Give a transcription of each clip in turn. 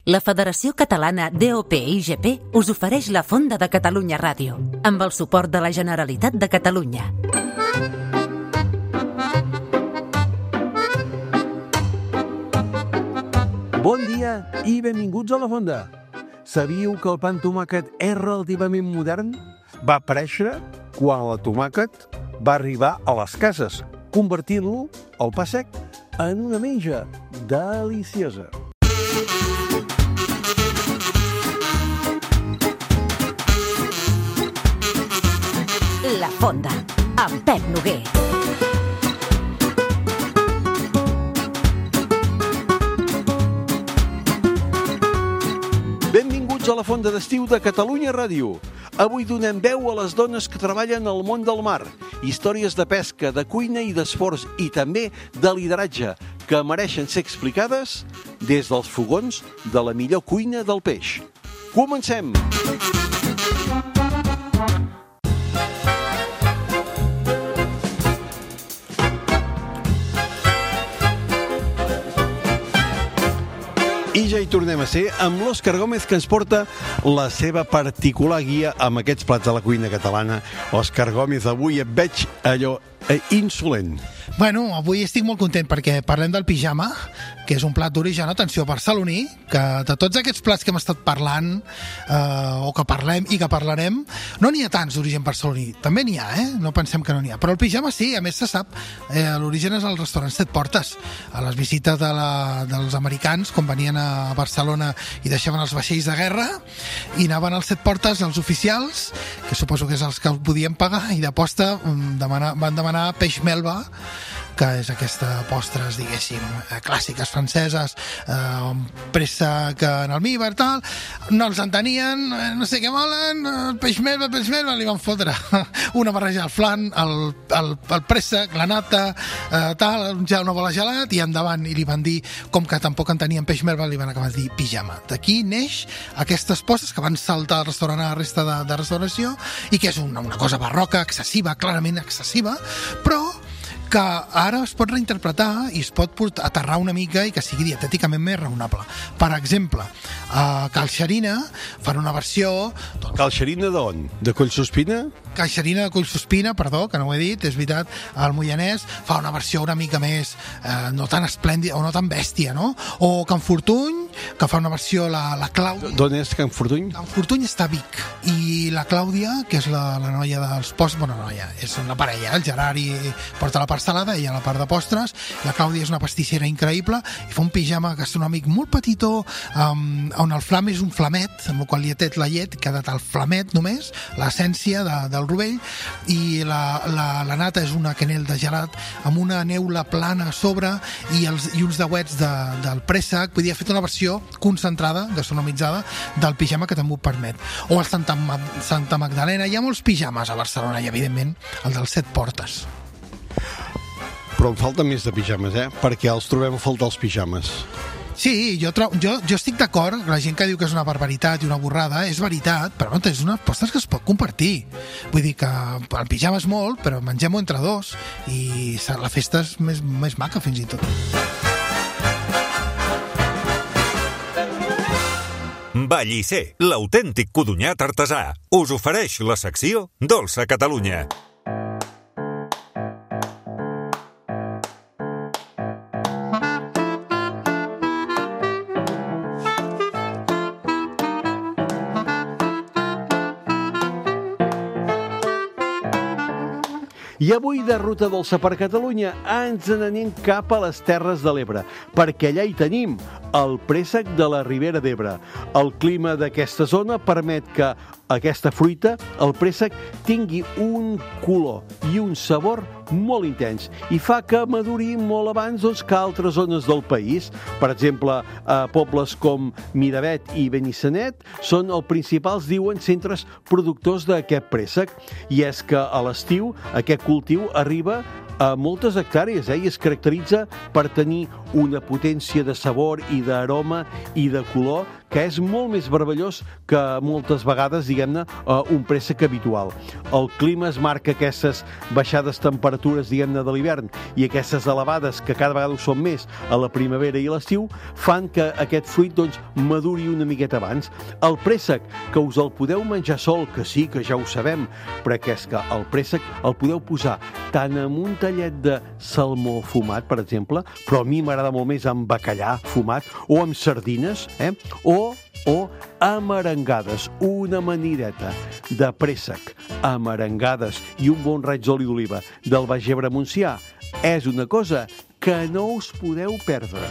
La Federació Catalana DOP-IGP us ofereix la Fonda de Catalunya Ràdio, amb el suport de la Generalitat de Catalunya. Bon dia i benvinguts a la Fonda. Sabíeu que el pa amb tomàquet és relativament modern? Va aparèixer quan el tomàquet va arribar a les cases, convertint-lo, el pa sec, en una menja deliciosa. La Fonda, amb Pep Noguer. Benvinguts a la Fonda d'Estiu de Catalunya Ràdio. Avui donem veu a les dones que treballen al món del mar. Històries de pesca, de cuina i d'esforç i també de lideratge que mereixen ser explicades des dels fogons de la millor cuina del peix. Comencem! I ja hi tornem a ser amb l'Òscar Gómez, que ens porta la seva particular guia amb aquests plats de la cuina catalana. Òscar Gómez, avui et veig allò insolent. Bueno, avui estic molt content perquè parlem del pijama, que és un plat d'origen, atenció, barceloní, que de tots aquests plats que hem estat parlant, o que parlem i que parlarem, no n'hi ha tants d'origen barceloní. També n'hi ha, no pensem que no n'hi ha. Però el pijama sí, a més se sap. L'origen és al restaurant Set Portes. A les visites dels americans, quan venien a Barcelona i deixaven els vaixells de guerra, i anaven als Set Portes, els oficials, que suposo que és els que podien pagar, i de posta van demanar peix melva, que és aquesta postres, diguéssim, clàssiques franceses, amb préssec en almíbar, tal. No els entenien, no sé què volen, peix melva, li van fotre una barreja al flan, el préssec, la nata, tal, ja una bola gelat, i endavant, i li van dir, com que tampoc entenien peix melva, li van acabar de dir pijama. D'aquí neix aquestes postres que van saltar al restaurant a la resta de restauració, i que és una cosa barroca, excessiva, clarament excessiva, però que ara es pot reinterpretar i es pot aterrar una mica i que sigui dietèticament més raonable. Per exemple, a Calxerina fan una versió... Calxerina d'on? De Collsospina? Calxerina de Collsospina, perdó, que no ho he dit, és veritat, al Moianès fa una versió una mica més no tan esplèndida o no tan bèstia, no? O Can Fortuny, que fa una versió la Clàudia. D'on és Can Fortuny? Can Fortuny està a Vic. I la Clàudia, que és la noia dels postres, bueno, noia, és una parella, el Gerard porta la part salada i a la part de postres. La Clàudia és una pastissera increïble i fa un pijama gastronòmic molt petitó, on el flam és un flamet, amb el qual li ha tret la llet, que ha quedat el flamet només, l'essència del rovell, i la nata és una quenel de gelat amb una neula plana a sobre i uns dauets del préssec. Vull dir, ha fet una versió concentrada, gastronomitzada, del pijama que també ho permet. O el Santa Magdalena. Hi ha molts pijames a Barcelona i, evidentment, el dels Set Portes. Però en falta més de pijames, perquè els trobem a faltar els pijames. Sí, jo estic d'acord. La gent que diu que és una barbaritat i una borrada és veritat, però no, és una postres que es pot compartir. Vull dir que el pijama és molt, però mengem-ho entre dos i la festa és més maca, fins i tot. Vallisser, l'autèntic codonyat artesà, us ofereix la secció Dolça Catalunya. I avui de Ruta Dolça per Catalunya ens n'anem cap a les Terres de l'Ebre, perquè allà hi tenim el préssec de la Ribera d'Ebre. El clima d'aquesta zona permet que aquesta fruita, el préssec, tingui un color i un sabor molt intens i fa que maduri molt abans que altres zones del país. Per exemple, pobles com Miravet i Benissanet són els principals, diuen, centres productors d'aquest préssec. I és que a l'estiu aquest cultiu arriba a moltes hectàrees i es caracteritza per tenir una potència de sabor i d'aroma i de color que és molt més barballós que moltes vegades, diguem-ne, un préssec habitual. El clima es marca aquestes baixades temperatures, diguem-ne, de l'hivern i aquestes elevades, que cada vegada ho són més a la primavera i a l'estiu, fan que aquest fruit doncs, maduri una miqueta abans. El préssec, que us el podeu menjar sol, que sí, que ja ho sabem, perquè és que el préssec el podeu posar tant amb un tallet de salmó fumat, per exemple, però a mi m'agrada molt més amb bacallà fumat, o amb sardines, o amb arengades, una manireta de préssec amb arengades i un bon raig d'oli d'oliva del Baix Ebre Montsià és una cosa que no us podeu perdre.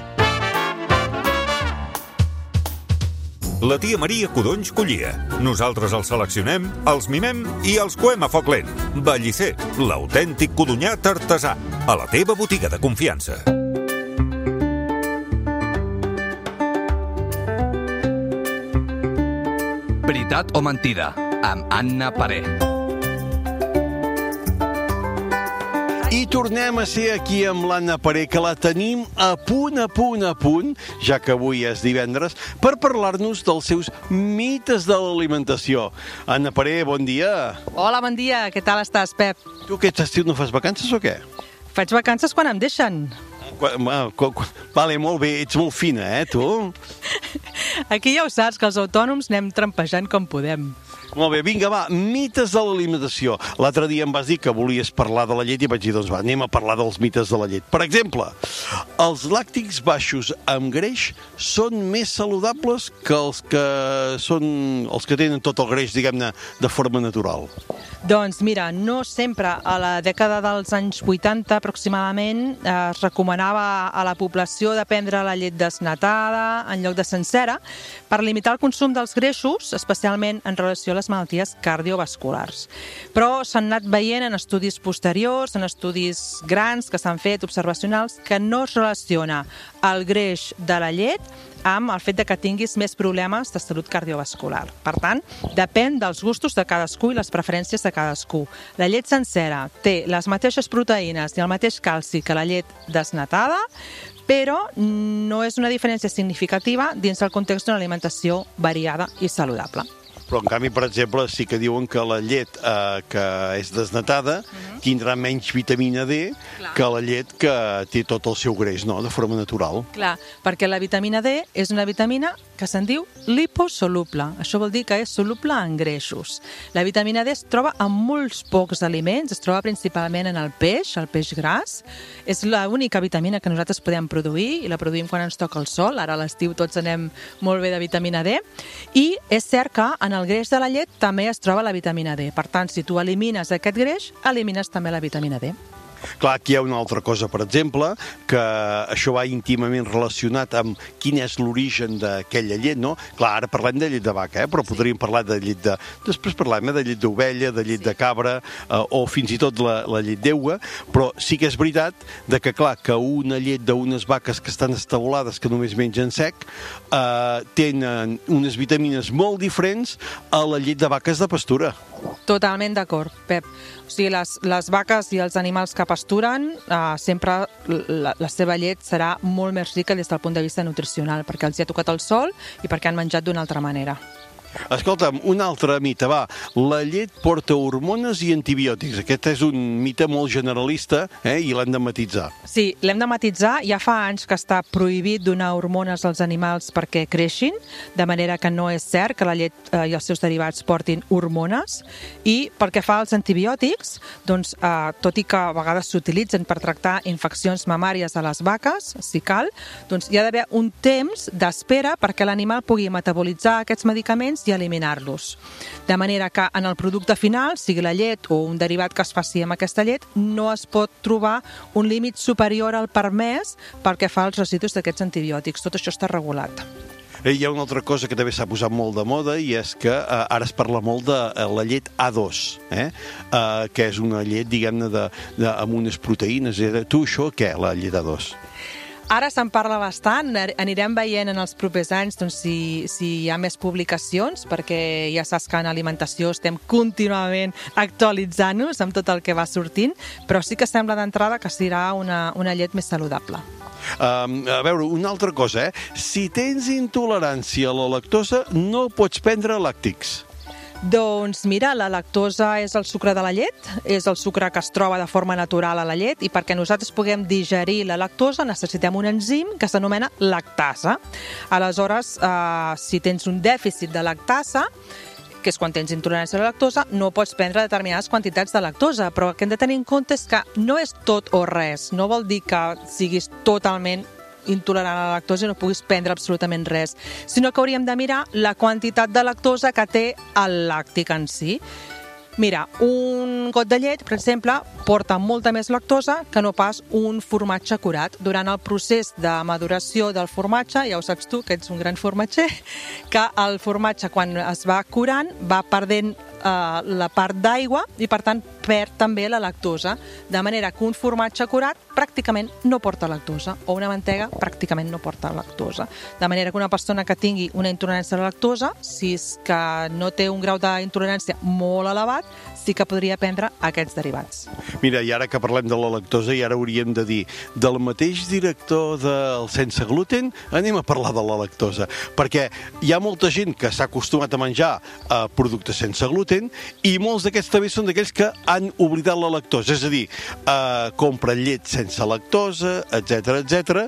La tia Maria Codonys collia. Nosaltres els seleccionem, els mimem i els coem a foc lent. Ballisser, l'autèntic codonyat artesà. A la teva botiga de confiança. Veritat o mentida, amb Anna Paré. I tornem a ser aquí amb l'Anna Paré, que la tenim a punt, ja que avui és divendres, per parlar-nos dels seus mites de l'alimentació. Anna Paré, bon dia. Hola, bon dia. Què tal estàs, Pep? Tu aquest estiu no fas vacances o què? Faig vacances quan em deixen. Vale, molt bé, ets molt fina, tu? Aquí ja ho saps, que els autònoms anem trampejant com podem. Molt bé, vinga, va, mites de l'alimentació. L'altre dia em vas dir que volies parlar de la llet i vaig dir, doncs va, anem a parlar dels mites de la llet. Per exemple, els làctics baixos amb greix són més saludables que els que tenen tot el greix, diguem-ne, de forma natural. Doncs mira, no sempre. A la dècada dels anys 80 aproximadament es recomanava a la població de prendre la llet desnatada en lloc de sencera per limitar el consum dels greixos, especialment en relació a les malalties cardiovasculars. Però s'han anat veient en estudis posteriors, en estudis grans que s'han fet, observacionals, que no es relaciona el greix de la llet amb el fet de que tinguis més problemes de salut cardiovascular. Per tant, depèn dels gustos de cadascú i les preferències de cadascú. La llet sencera té les mateixes proteïnes i el mateix calci que la llet desnatada, però no és una diferència significativa dins el context d'una alimentació variada i saludable. Però, en canvi, per exemple, sí que diuen que la llet que és desnatada tindrà menys vitamina D que la llet que té tot el seu greix, no?, de forma natural. Clar, perquè la vitamina D és una vitamina que se'n diu liposoluble. Això vol dir que és soluble en greixos. La vitamina D es troba en molts pocs aliments, es troba principalment en el peix gras. És l'única vitamina que nosaltres podem produir i la produïm quan ens toca el sol. Ara a l'estiu tots anem molt bé de vitamina D. I és cert que en el greix de la llet també es troba la vitamina D. Per tant, si tu elimines aquest greix, elimines també la vitamina D. Clar, aquí hi ha una altra cosa, per exemple, que això va íntimament relacionat amb quin és l'origen d'aquella llet, no? Clar, ara parlem de llet de vaca, però podríem parlar de llet de... Després parlem de llet d'ovella, de llet de cabra, o fins i tot la llet d'eua, però sí que és veritat que, clar, que una llet d'unes vaques que estan establades, que només mengen sec, tenen unes vitamines molt diferents a la llet de vaques de pastura. Totalment d'acord, Pep. O sigui, les vaques i els animals que pasturen, sempre la seva llet serà molt més rica des del punt de vista nutricional, perquè els hi ha tocat el sol i perquè han menjat d'una altra manera. Escolta'm, un altre mite, va. La llet porta hormones i antibiòtics. Aquest és un mite molt generalista, i l'hem de matitzar. Sí, l'hem de matitzar. Ja fa anys que està prohibit donar hormones als animals perquè creixin, de manera que no és cert que la llet i els seus derivats portin hormones. I pel que fa als antibiòtics, doncs, tot i que a vegades s'utilitzen per tractar infeccions mamàries a les vaques, si cal, doncs hi ha d'haver un temps d'espera perquè l'animal pugui metabolitzar aquests medicaments i eliminar-los. De manera que en el producte final, sigui la llet o un derivat que es faci amb aquesta llet, no es pot trobar un límit superior al permès pel que fa als residus d'aquests antibiòtics. Tot això està regulat. Hi ha una altra cosa que també s'ha posat molt de moda i és que ara es parla molt de la llet A2, que és una llet, diguem-ne, amb unes proteïnes. Tu, això, què, la llet A2? Ara se'n parla bastant, anirem veient en els propers anys si hi ha més publicacions, perquè ja saps que en alimentació estem contínuament actualitzant-nos amb tot el que va sortint, però sí que sembla d'entrada que serà una llet més saludable. A veure, una altra cosa, si tens intolerància a la lactosa, no pots prendre làctics. Doncs mira, la lactosa és el sucre de la llet, és el sucre que es troba de forma natural a la llet, i perquè nosaltres puguem digerir la lactosa necessitem un enzim que s'anomena lactasa. Aleshores, si tens un dèficit de lactasa, que és quan tens intolerància a la lactosa, no pots prendre determinades quantitats de lactosa, però el que hem de tenir en compte és que no és tot o res, no vol dir que siguis totalment intolerant a la lactosa i no puguis prendre absolutament res, sinó que hauríem de mirar la quantitat de lactosa que té el làctic en si. Mira, un got de llet, per exemple, porta molta més lactosa que no pas un formatge curat. Durant el procés de maduració del formatge, ja ho saps tu, que ets un gran formatger, que el formatge, quan es va curant, va perdent la part d'aigua i, per tant, perd també la lactosa. De manera que un formatge curat pràcticament no porta lactosa, o una mantega pràcticament no porta lactosa. De manera que una persona que tingui una intolerància a la lactosa, si és que no té un grau d'intolerància molt elevat, sí que podria prendre aquests derivats. Mira, i ara que parlem de la lactosa, i ara hauríem de dir, del mateix director del Sense Gluten, anem a parlar de la lactosa, perquè hi ha molta gent que s'ha acostumat a menjar productes sense gluten, i molts d'aquests també són d'aquells que han oblidat la lactosa, és a dir, compren llet sense lactosa, etc.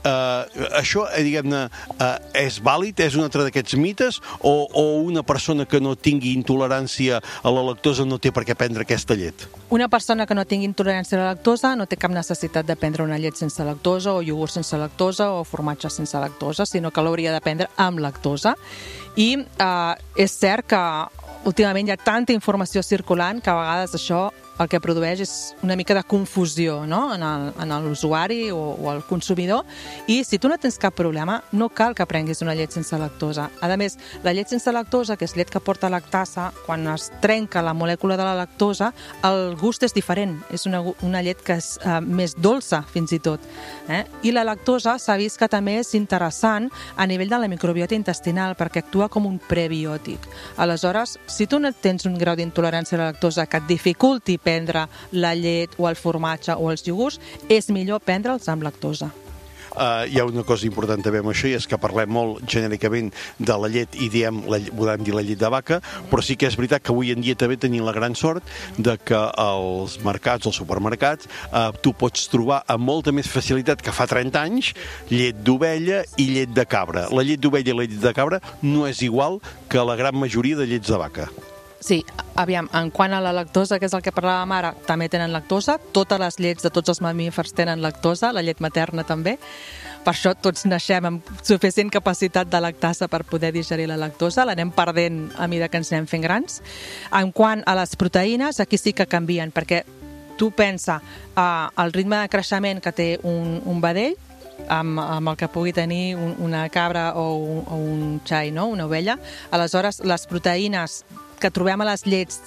Això, diguem-ne, és vàlid? És un altre d'aquests mites? O una persona que no tingui intolerància a la lactosa no té per què prendre aquesta llet? Una persona que no tingui intolerància a la lactosa no té cap necessitat de prendre una llet sense lactosa, o iogurt sense lactosa, o formatge sense lactosa, sinó que l'hauria de prendre amb lactosa. I és cert que últimament hi ha tanta informació circulant que a vegades això el que produeix és una mica de confusió, no?, en l'usuari o el consumidor, i si tu no tens cap problema, no cal que prenguis una llet sense lactosa. A més, la llet sense lactosa, que és llet que porta lactasa, quan es trenca la molècula de la lactosa, el gust és diferent, és una llet que és més dolça, fins i tot. I la lactosa s'ha vist que també és interessant a nivell de la microbiota intestinal, perquè actua com un prebiòtic. Aleshores, si tu no tens un grau d'intolerància a la lactosa que et dificulti prendre la llet o el formatge o els iogurts, és millor prendre'ls amb lactosa. Hi ha una cosa important també amb això, i és que parlem molt genèricament de la llet i volem dir la llet de vaca, però sí que és veritat que avui en dia també tenim la gran sort de que als mercats, als supermercats, tu pots trobar amb molta més facilitat que fa 30 anys llet d'ovella i llet de cabra. La llet d'ovella i la llet de cabra no és igual que la gran majoria de llets de vaca. Sí, aviam, en quant a la lactosa, que és el que parlàvem ara, també tenen lactosa, totes les llets de tots els mamífers tenen lactosa, la llet materna també, per això tots naixem amb suficient capacitat de lactasa per poder digerir la lactosa, l'anem perdent a mesura que ens anem fent grans. En quant a les proteïnes, aquí sí que canvien, perquè tu pensa el ritme de creixement que té un vedell, amb el que pugui tenir una cabra o un xai, no?, una ovella. Aleshores, les proteïnes que trobem a les llets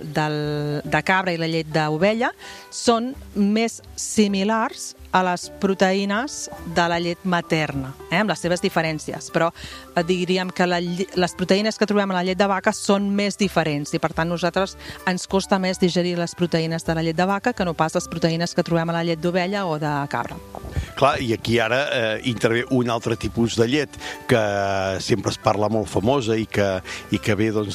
de cabra i la llet d'ovella són més similars a les proteïnes de la llet materna, amb les seves diferències, però diríem que les proteïnes que trobem a la llet de vaca són més diferents, i per tant nosaltres ens costa més digerir les proteïnes de la llet de vaca que no pas les proteïnes que trobem a la llet d'ovella o de cabra. Clar, i aquí ara intervé un altre tipus de llet que sempre es parla molt famosa i que ve, doncs,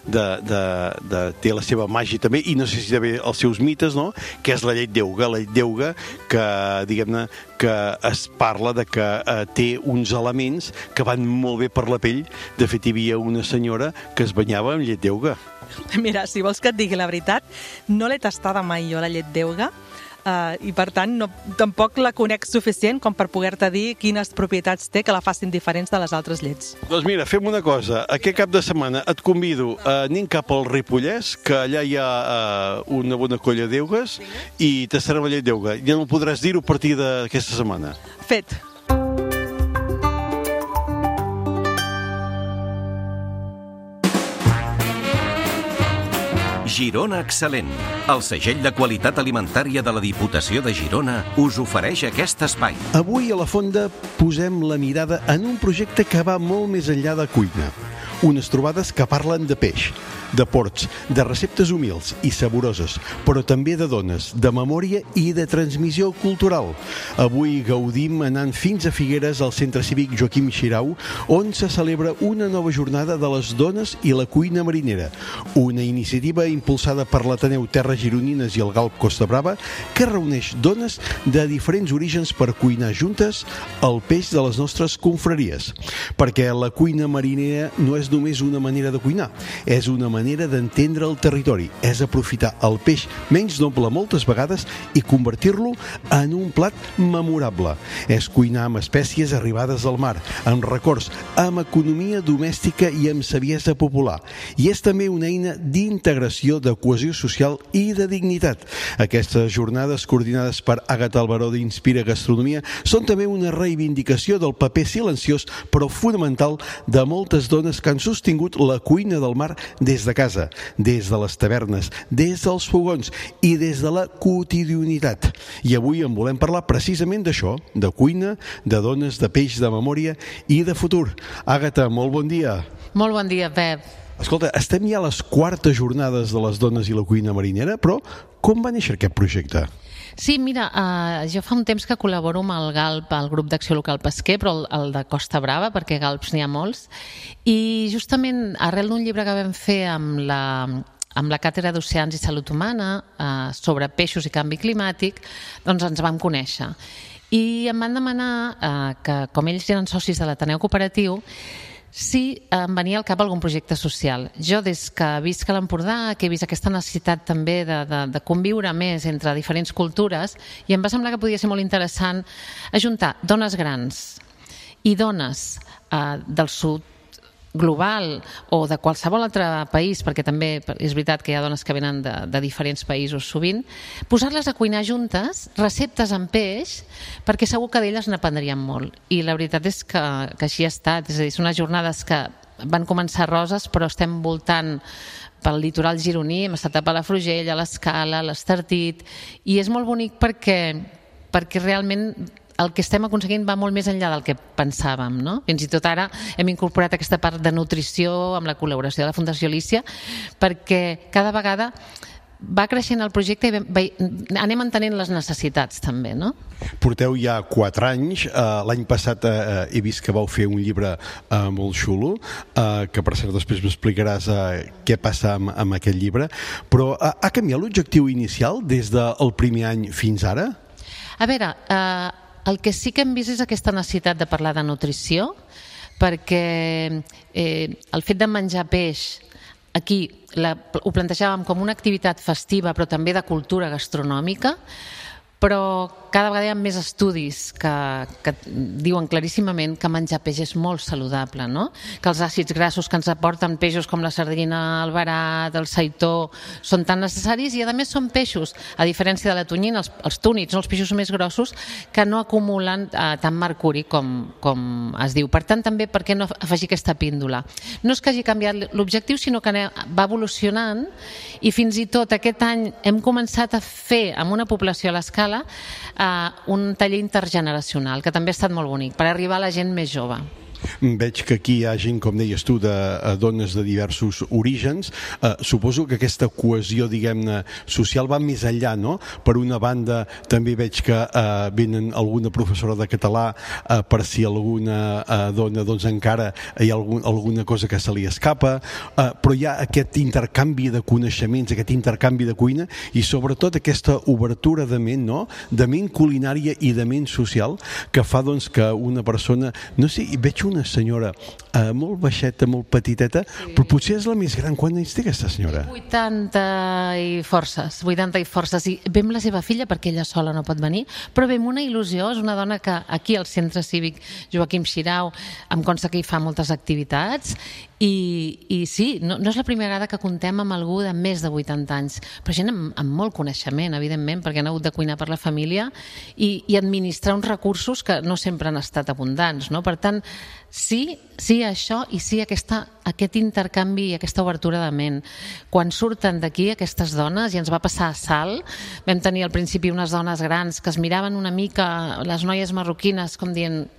té la seva màgia també, i no sé si també els seus mites, no?, que és la llet d'euga. La llet d'euga que, diguem-ne, que es parla de que té uns elements que van molt bé per la pell. De fet, hi havia una senyora que es banyava amb llet d'euga. Mira, si vols que et digui la veritat, no l'he tastada mai jo, la llet d'euga, i per tant tampoc la conec suficient com per poder-te dir quines propietats té que la facin diferents de les altres llets. Doncs mira, fem una cosa. Aquest cap de setmana et convido a anem cap al Ripollès, que allà hi ha una bona colla d'eugues, i tastarem la llet d'euga. Ja no podràs dir-ho a partir d'aquesta setmana. Fet. Girona Excel·lent, el segell de qualitat alimentària de la Diputació de Girona, us ofereix aquest espai. Avui a la Fonda posem la mirada en un projecte que va molt més enllà de cuina. Unes trobades que parlen de peix. de ports, de receptes humils i saboroses, però també de dones, de memòria i de transmissió cultural. Avui gaudim anant fins a Figueres, al Centre Cívic Joaquim Xirau, on se celebra una nova jornada de les dones i la cuina marinera, una iniciativa impulsada per l'Ateneu Terres Gironines i el Galp Costa Brava que reuneix dones de diferents orígens per cuinar juntes el peix de les nostres confraries. Perquè la cuina marinera no és només una manera de cuinar, és una manera d'entendre el territori, és aprofitar el peix menys noble moltes vegades i convertir-lo en un plat memorable. És cuinar amb espècies arribades del mar, amb records, amb economia domèstica i amb saviesa popular. I és també una eina d'integració, de cohesió social i de dignitat. Aquestes jornades coordinades per Àgata Albaró d'Inspira Gastronomia són també una reivindicació del paper silenciós però fonamental de moltes dones que han sostingut la cuina del mar des de casa, des de les tavernes, des dels fogons i des de la quotidianitat. I avui en volem parlar precisament d'això, de cuina, de dones, de peix, de memòria i de futur. Àgata, molt bon dia. Molt bon dia, Pep. Escolta, estem ja a les quartes jornades de les dones i la cuina marinera, però com va néixer aquest projecte? Sí, mira, jo fa un temps que col·laboro amb el GALP, el grup d'acció local pesquer, però el de Costa Brava, perquè GALPs n'hi ha molts, i justament arrel d'un llibre que vam fer amb la Càtedra d'Oceans i Salut Humana sobre peixos i canvi climàtic, doncs ens vam conèixer. I em van demanar que, com ells eren socis de l'Ateneu Cooperatiu, si em venia al cap algun projecte social. Jo, des que visc a l'Empordà, que he vist aquesta necessitat també de conviure més entre diferents cultures, i em va semblar que podia ser molt interessant ajuntar dones grans i dones del sud global o de qualsevol altre país, perquè també és veritat que hi ha dones que venen de diferents països sovint, posar-les a cuinar juntes receptes amb peix, perquè segur que d'elles n'aprendrien molt. I la veritat és que així ha estat. És a dir, són unes jornades que van començar roses, però estem voltant pel litoral gironí, hem estat a Palafrugell, a l'Escala, a l'Estartit, i és molt bonic perquè realment el que estem aconseguint va molt més enllà del que pensàvem, no? Fins i tot ara hem incorporat aquesta part de nutrició amb la col·laboració de la Fundació Alícia, perquè cada vegada va creixent el projecte i anem entenent les necessitats també, no? Porteu ja 4 anys. L'any passat he vist que vau fer un llibre molt xulo, que per cert després m'explicaràs què passa amb aquest llibre, però ha canviat l'objectiu inicial des del primer any fins ara? A veure, el que sí que hem vist és aquesta necessitat de parlar de nutrició, perquè el fet de menjar peix aquí ho plantejàvem com una activitat festiva però també de cultura gastronòmica, però cada vegada hi ha més estudis que diuen claríssimament que menjar peix és molt saludable, no? Que els àcids grassos que ens aporten peixos com la sardina, el verat, el seitó, són tan necessaris i a més són peixos, a diferència de la tonyina, els túnids, els peixos més grossos, que no acumulen tant mercuri com es diu. Per tant, també per què no afegir aquesta píndola? No és que hagi canviat l'objectiu, sinó que va evolucionant i fins i tot aquest any hem començat a fer amb una població a l'escala un taller intergeneracional, que també ha estat molt bonic, per arribar a la gent més jove. Veig que aquí hi ha gent, com deies tu, de dones de diversos orígens. Suposo que aquesta cohesió, diguem-ne, social va més enllà, no? Per una banda, també veig que venen alguna professora de català per si alguna dona, doncs encara hi ha alguna cosa que se li escapa, però hi ha aquest intercanvi de coneixements, aquest intercanvi de cuina i sobretot aquesta obertura de ment, no? De ment culinària i de ment social que fa, doncs, que una persona, no sé, veig una senyora molt baixeta, molt petiteta, sí. Però potser és la més gran. Quants anys té aquesta senyora? 80 i forces. I ve amb la seva filla, perquè ella sola no pot venir, però ve amb una il·lusió. És una dona que aquí al Centre Cívic Joaquim Xirau em consta que hi fa moltes activitats i sí, no és la primera vegada que contem amb algú de més de 80 anys, però gent amb molt coneixement, evidentment, perquè han hagut de cuinar per la família i administrar uns recursos que no sempre han estat abundants, no? Per tant, sí a això i sí a aquest intercanvi i aquesta obertura de ment. Quan surten d'aquí aquestes dones, i ens va passar a Salt, vam tenir al principi unes dones grans que es miraven una mica, les noies marroquines, com dient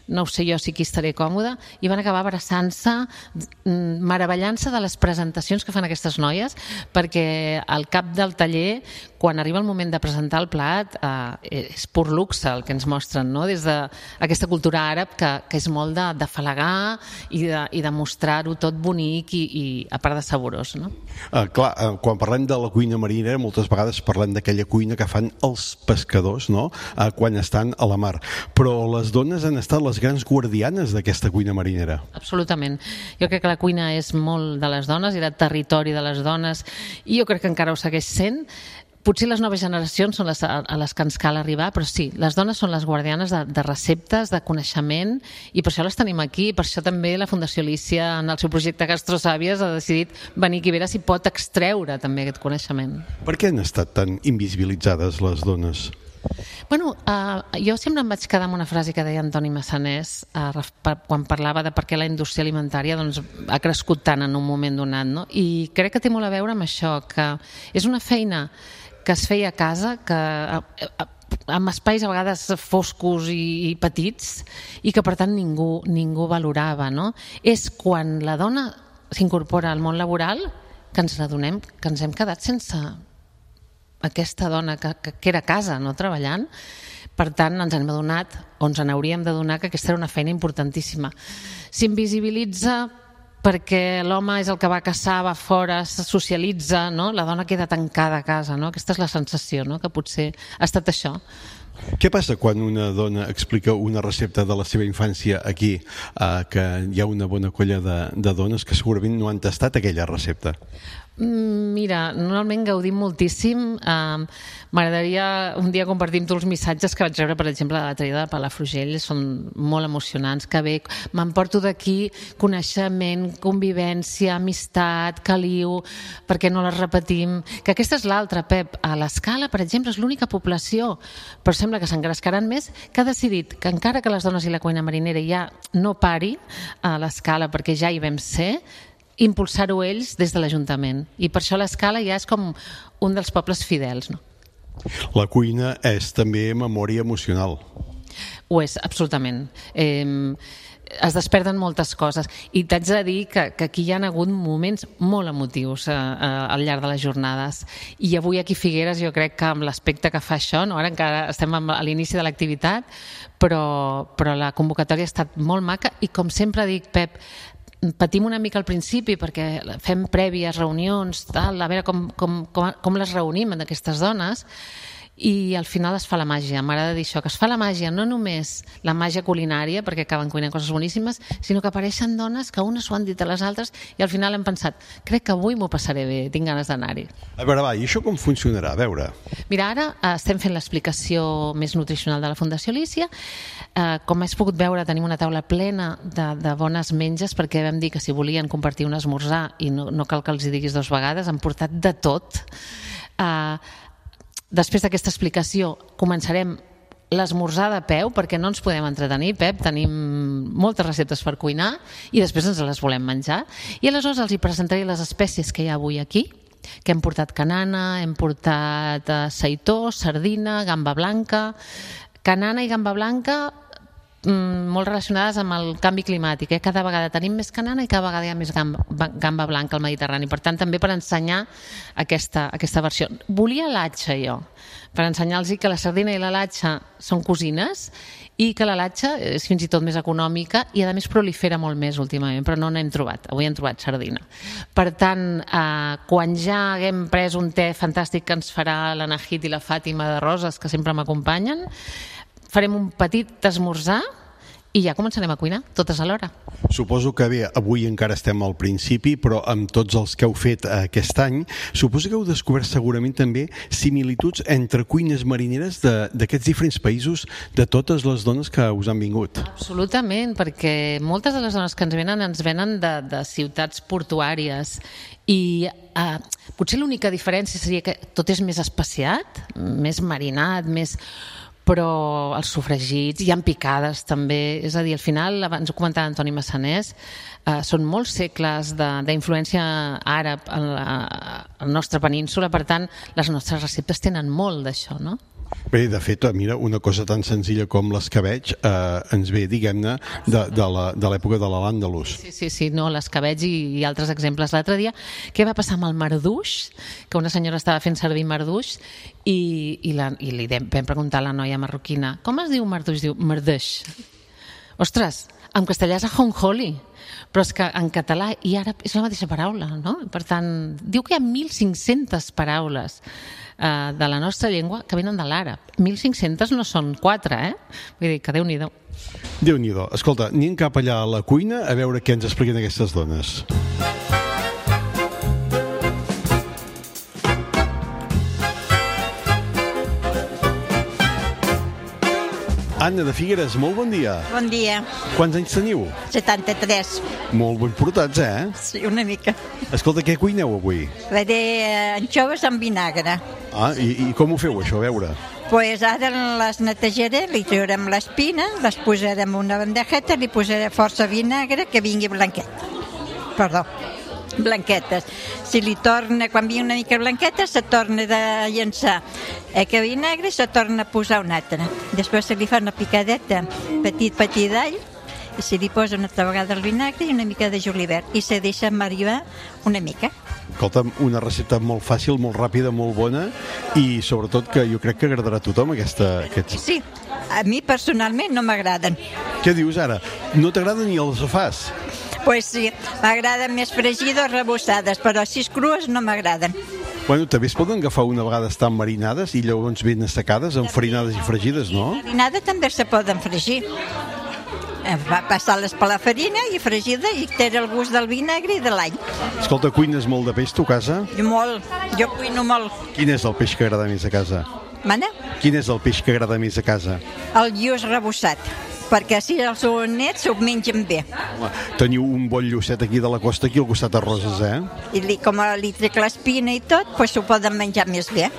no ho sé jo si aquí estaré còmoda, i van acabar abraçant-se, meravellant-se de les presentacions que fan aquestes noies, perquè al cap del taller, quan arriba el moment de presentar el plat, és pur luxe el que ens mostren, no? Des d'aquesta cultura àrab que és molt d'afalagar i de mostrar-ho tot bonic i a part de saborós, no? Clar, quan parlem de la cuina marinera, moltes vegades parlem d'aquella cuina que fan els pescadors, no?, quan estan a la mar. Però les dones han estat les grans guardianes d'aquesta cuina marinera. Absolutament. Jo crec que la cuina és molt de les dones, era territori de les dones, i jo crec que encara ho segueix sent. Potser les noves generacions són a les que ens cal arribar, però sí, les dones són les guardianes de receptes, de coneixement, i per això les tenim aquí. Per això també la Fundació Lícia, en el seu projecte Gastrosàvies, ha decidit venir aquí a veure si pot extreure també aquest coneixement. Per què han estat tan invisibilitzades les dones? Bueno, jo sempre em vaig quedar amb una frase que deia Antoni Massanés quan parlava de per què la indústria alimentària ha crescut tant en un moment donat, no? I crec que té molt a veure amb això, que és una feina que es feia a casa, amb espais a vegades foscos i petits, i que per tant ningú valorava, no? És quan la dona s'incorpora al món laboral que ens adonem que ens hem quedat sense aquesta dona que era a casa, no treballant. Per tant, ens hem adonat, o ens n'hauríem d'adonar, que aquesta era una feina importantíssima. S'invisibilitza perquè l'home és el que va a caçar, va fora, se socialitza, no? La dona queda tancada a casa, no? Aquesta és la sensació, no? Que potser ha estat això. Què passa quan una dona explica una recepta de la seva infància aquí, que hi ha una bona colla de dones que segurament no han tastat aquella recepta? Mira, normalment gaudim moltíssim. M'agradaria un dia compartir amb tu els missatges que vaig rebre, per exemple, a la traïda de Palafrugell. Són molt emocionants, que bé, m'emporto d'aquí coneixement, convivència, amistat, caliu, perquè no les repetim. Que aquesta és l'altra, Pep. A l'Escala, per exemple, és l'única població, però sembla que s'engrescaran més, que ha decidit que encara que les dones i la cuina marinera ja no pari a l'Escala, perquè ja hi vam ser, impulsar-ho ells des de l'Ajuntament. I per això l'Escala ja és com un dels pobles fidels, no? La cuina és també memòria emocional. Ho és, absolutament. Es desperden moltes coses. I t'haig de dir que aquí hi ha hagut moments molt emotius al llarg de les jornades. I avui aquí a Figueres jo crec que amb l'aspecte que fa això, no? Ara encara estem a l'inici de l'activitat, però la convocatòria ha estat molt maca i, com sempre dic, Pep, patim una mica al principi perquè fem prèvies, reunions, tal, a veure com les reunim en aquestes dones, i al final es fa la màgia. M'agrada dir això, que es fa la màgia, no només la màgia culinària, perquè acaben cuinant coses boníssimes, sinó que apareixen dones que unes s'ho han dit a les altres i al final hem pensat, crec que avui m'ho passaré bé, tinc ganes d'anar-hi. A veure, va, i això com funcionarà? A veure. Mira, ara estem fent l'explicació més nutricional de la Fundació Lícia. Com has pogut veure, tenim una taula plena de bones menges, perquè vam dir que si volien compartir un esmorzar, i no cal que els hi diguis 2 vegades, han portat de tot. Després d'aquesta explicació començarem l'esmorzar de peu, perquè no ens podem entretenir, Pep, tenim moltes receptes per cuinar i després ens les volem menjar. I aleshores els hi presentaré les espècies que hi ha avui aquí, que hem portat canana, hem portat seitó, sardina, gamba blanca. Canana i gamba blanca molt relacionades amb el canvi climàtic. Cada vegada tenim més canana i cada vegada hi ha més gamba blanca al Mediterrani. Per tant, també per ensenyar aquesta versió. Volia latxa, jo, per ensenyar-los que la sardina i la latxa són cosines i que la latxa és fins i tot més econòmica i, a més, prolifera molt més últimament, però no n'hem trobat. Avui hem trobat sardina. Per tant, quan ja haguem pres un te fantàstic que ens farà la Nahid i la Fàtima de Roses, que sempre m'acompanyen, farem un petit esmorzar i ja començarem a cuinar, totes alhora. Suposo que bé, avui encara estem al principi, però amb tots els que heu fet aquest any, suposo que heu descobert segurament també similituds entre cuines marineres d'aquests diferents països, de totes les dones que us han vingut. Absolutament, perquè moltes de les dones que ens venen de ciutats portuàries i potser l'única diferència seria que tot és més especiat, més marinat, però els sofregits, hi ha picades també, és a dir, al final, abans ho comentava Antoni Massanés, són molts segles d'influència àrab a la nostra península, per tant, les nostres receptes tenen molt d'això, no? Bé, de fet, mira, una cosa tan senzilla com l'escabetx ens ve, diguem-ne, de l'època de l'Al-Àndalus. Sí, no, l'escabetx i altres exemples. L'altre dia, què va passar amb el marduix? Que una senyora estava fent servir marduix i li vam preguntar a la noia marroquina, com es diu marduix? Diu, merdeix. Ostres, en castellà és ajonjoli, però és que en català i àrab és la mateixa paraula, no? Per tant, diu que hi ha 1.500 paraules de la nostra llengua que venen de l'àrab. 1.500 no són 4, Vull dir que Déu-n'hi-do. Déu-n'hi-do. Escolta, anem cap allà a la cuina a veure què ens expliquen aquestes dones. Anna de Figueres, molt bon dia. Bon dia. Quants anys teniu? 73. Molt ben portats, Sí, una mica. Escolta, què cuineu avui? Faré anxoves amb vinagre. I com ho feu, això? A veure. Pues ara les netejaré, li traurem l'espina, les posarem en una bandejeta, li posaré força vinagre que vingui blanquet. Perdó, blanquetes. Si li torna, quan vingui una mica blanqueta, se torna de llençar que vinagre i se torna a posar una altra. Després se li fa una picadeta petit d'all i se li posa una altra vegada el vinagre i una mica de julivert i se deixa marinar una mica. Escolta'm, una recepta molt fàcil, molt ràpida, molt bona i sobretot que jo crec que agradarà a tothom aquests... Sí, a mi personalment no m'agraden. Què dius ara? No t'agraden ni els fas? Pues sí, m'agraden més fregides o rebossades, però així crues no m'agraden. Bueno, també es poden agafar una vegada estan marinades i llavors ben assecades, enfarinades i fregides, no? Marinada també se poden fregir. Va passar-les per la farina i fregida i té el gust del vinagre i de l'all. Escolta, cuines molt de peix tu a casa? Molt, jo cuino molt. Quin és el peix que agrada més a casa? Mana? Quin és el peix que agrada més a casa? El lluç rebossat, perquè així els seus nets s'ho mengen bé. Teniu un bon llucet aquí de la costa, aquí al costat de Roses, I com li trec l'espina i tot, doncs s'ho poden menjar més bé.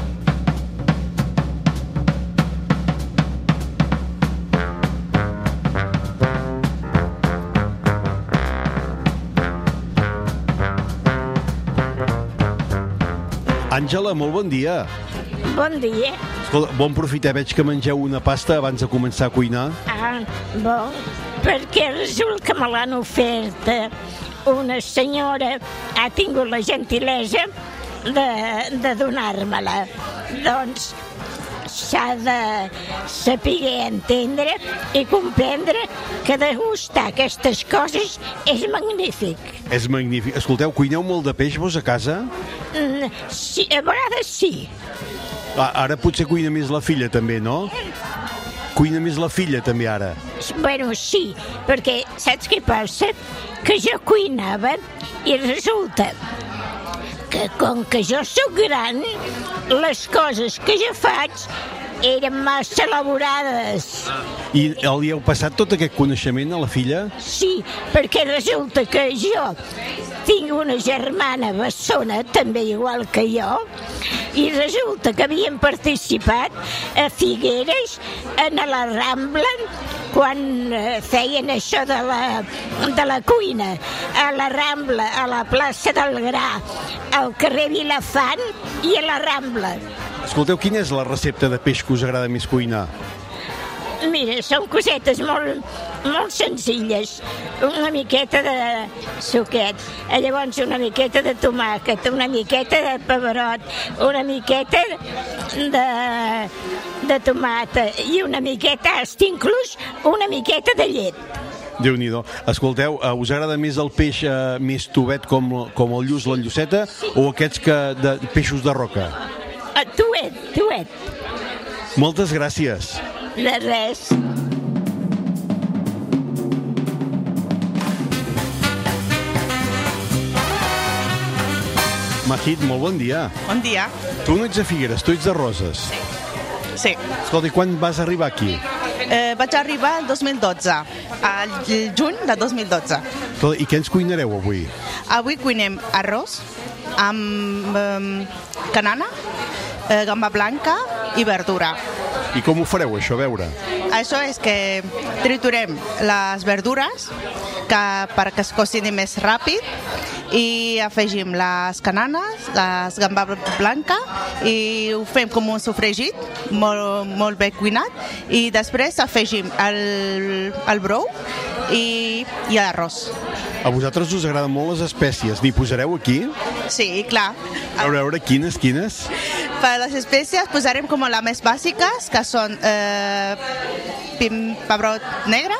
Àngela, molt bon dia. Bon dia. Escolta, bon profitar, veig que mengeu una pasta abans de començar a cuinar. Bon, perquè resulta que me l'han ofert una senyora, ha tingut la gentilesa de donar-me-la. Doncs s'ha de saber entendre i comprendre que degustar aquestes coses és magnífic. És magnífic. Escolteu, cuineu molt de peix vos a casa? Sí, a vegades sí. Ara potser cuina més la filla també, no? Cuina més la filla també ara. Bueno, sí, perquè saps què passa? Que jo cuinava i resulta que com que jo sóc gran, les coses que jo faig eren massa elaborades. I li heu passat tot aquest coneixement a la filla? Sí, perquè resulta que jo tinc una germana bessona, també igual que jo, i resulta que havien participat a Figueres, a la Rambla, quan feien això de la cuina, a la Rambla, a la plaça del Gra, al carrer Vilafant i a la Rambla. Escolteu, quina és la recepta de peix que us agrada més cuinar? Mira, són cosetes molt senzilles. Una miqueta de suquet, llavors una miqueta de tomàquet, una miqueta de pebrot, una miqueta de tomata i una miqueta, inclús una miqueta de llet. Déu-n'hi-do. Escolteu, us agrada més el peix més tovet com el lluç, la lluceta, o aquests peixos de roca? Tuet. Moltes gràcies. De res. Mahid, molt bon dia. Bon dia. Tu no ets de Figueres, tu ets de Roses. Sí. Escolta, i quan vas arribar aquí? Vaig arribar el 2012, al juny de 2012. Escolta, i què ens cuinareu avui? Avui cuinem arròs amb canana, gamba blanca i verdura. I com ho fareu, això, a veure? això és que triturem les verdures perquè es cocinin més ràpid i afegim les cananes, les gamba blanca i ho fem com un sofregit molt ben cuinat i després afegim el brou i l'arròs. A vosaltres us agraden molt les espècies. N'hi posareu aquí? Sí, clar. A veure, quines? Per les espècies posarem com les més bàsiques, que són pebrot negre,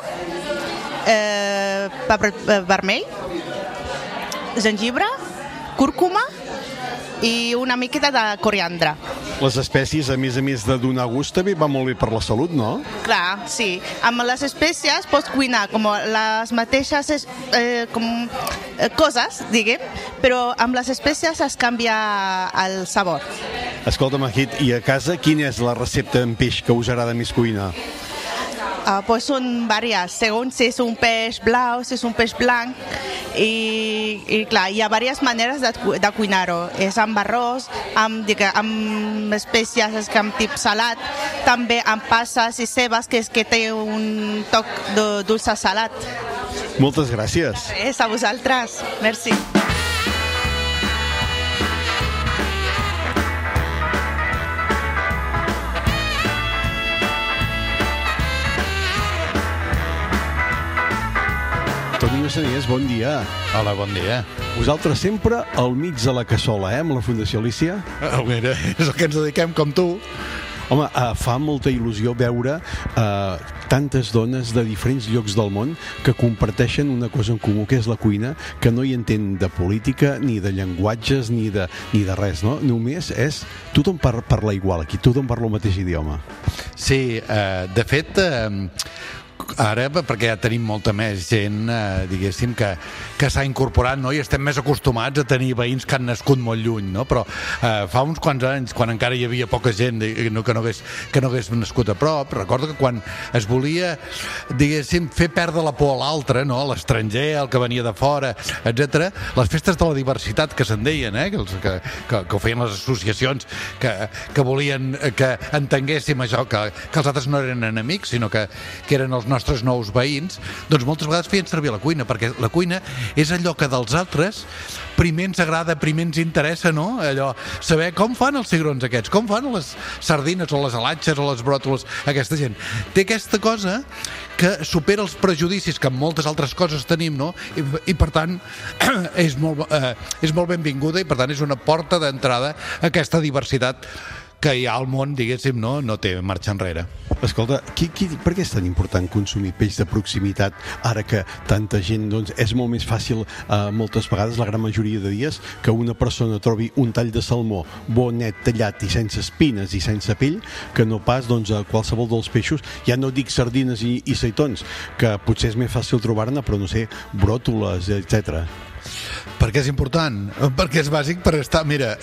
pebrot vermell, gengibre, cúrcuma i una miqueta de coriandre. Les espècies, a més de donar gust, també va molt bé per la salut, no? Clar, sí. Amb les espècies pots cuinar com les mateixes coses, diguem, però amb les espècies es canvia el sabor. Escolta, Mahit, i a casa quina és la recepta en peix que us agrada més cuinar? Pues són diverses, segons si és un peix blau, si és un peix blanc i clar, hi ha diverses maneres de cuinar-ho. És amb arròs, amb espècies, amb tip salat, també amb passes i cebes, que és que té un toc de dolça salat. Moltes gràcies. A vosaltres. Merci. Toni Massanés, bon dia. Hola, bon dia. Vosaltres sempre al mig de la cassola, amb la Fundació Alícia? Mira, és el que ens dediquem, com tu. Home, fa molta il·lusió veure tantes dones de diferents llocs del món que comparteixen una cosa en comú, que és la cuina, que no hi entén de política, ni de llenguatges, ni de res, no? Només és... Tothom parla igual aquí, tothom parla el mateix idioma. Sí, de fet... Ara, perquè ja tenim molta més gent, diguéssim, que s'ha incorporat, no? I estem més acostumats a tenir veïns que han nascut molt lluny, no? Però fa uns quants anys, quan encara hi havia poca gent que no hagués nascut a prop, recordo que quan es volia, diguéssim, fer perdre la por a l'altre, no? L'estranger, el que venia de fora, etc. Les festes de la diversitat, que se'n deien, que ho feien les associacions, que volien que entenguéssim això, que els altres no eren enemics, sinó que eren els nostres nous veïns, doncs moltes vegades feien servir la cuina, perquè la cuina és allò que dels altres primer ens agrada, primer ens interessa, no? Allò, saber com fan els cigrons aquests, com fan les sardines o les alatxes o les bròtoles, aquesta gent. Té aquesta cosa que supera els prejudicis que en moltes altres coses tenim, no? I per tant, és molt benvinguda i per tant és una porta d'entrada a aquesta diversitat que hi ha al món, diguéssim, no té marxa enrere. Escolta, per què és tan important consumir peix de proximitat ara que tanta gent, doncs, és molt més fàcil moltes vegades, la gran majoria de dies, que una persona trobi un tall de salmó bo, net, tallat i sense espines i sense pell, que no pas, doncs, a qualsevol dels peixos, ja no dic sardines i seitons, que potser és més fàcil trobar-ne, però no sé, bròtoles, etc. Per què és important? Perquè és bàsic per estar... Mira,